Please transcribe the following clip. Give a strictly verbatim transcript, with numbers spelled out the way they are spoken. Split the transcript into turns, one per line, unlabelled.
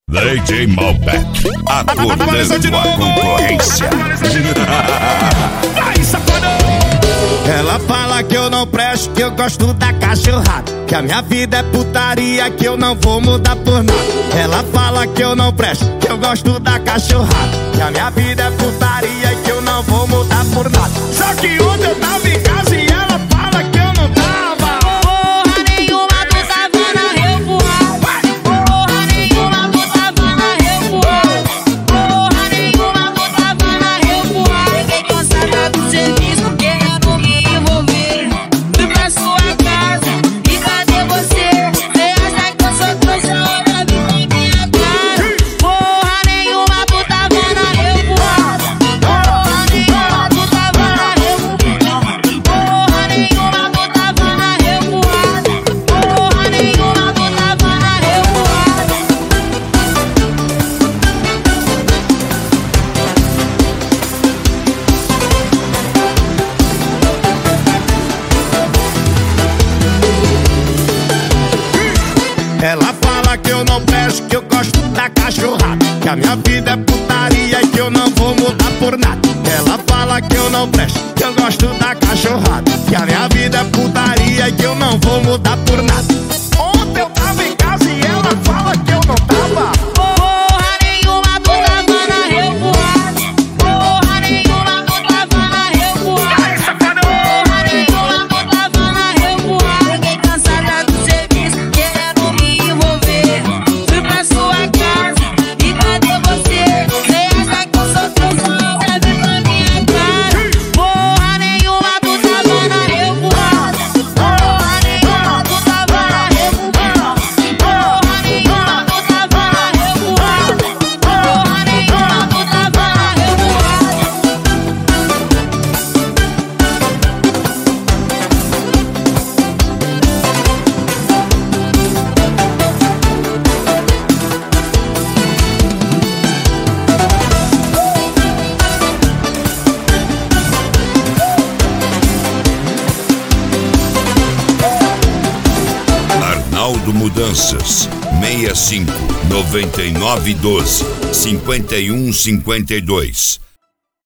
D J Malbec, acordando a concorrência.
Vai, safadão! Ela fala que eu não presto, que eu gosto da cachorrada, que a minha vida é putaria, que eu não vou mudar por nada. Ela fala que eu não presto, que eu gosto da cachorrada, que a minha vida é putaria, que eu não vou mudar por nada. Só que ontem eu tava em casa e ela fala que eu não tava.
Porra nenhuma, tu tava na revoada. Porra nenhuma, tu tava na revoada. Porra nenhuma, tu tava na revoada. Cheguei cansada do serviço, querendo me envolver. Fui pra sua casa, e cadê você? Você acha que eu sou trouxa, olha bem na minha cara. Porra nenhuma, tu tava na revoada. Porra nenhuma, tu tava na revoada. Porra nenhuma, tu tava na revoada. Porra nenhuma, tu tava na revoada.
Ela fala que eu não presto, que eu gosto da cachorrada, que a minha vida é putaria e que eu não vou mudar por nada. Ela fala que eu não presto, que eu gosto da cachorrada, que a minha vida é putaria e que eu não vou mudar por nada. Ontem eu tava em casa e ela fala que eu não tava.
Porra nenhuma, tu tava na revoada. Porra nenhuma, tu tava na revoada. Porra nenhuma, tu tava na revoada. Cheguei cansada do serviço, querendo me envolver. Fui pra sua casa, e cadê você? Você acha que eu sou trouxa, olha bem na minha cara. Porra nenhuma, tu tava na revoada. Porra nenhuma, tu tava na revoada. Porra nenhuma, tu tava na revoada. Porra nenhuma, tu tava na revoada.
Arnaldo Mudanças, seis cinco, nove nove um dois, cinco um cinco dois.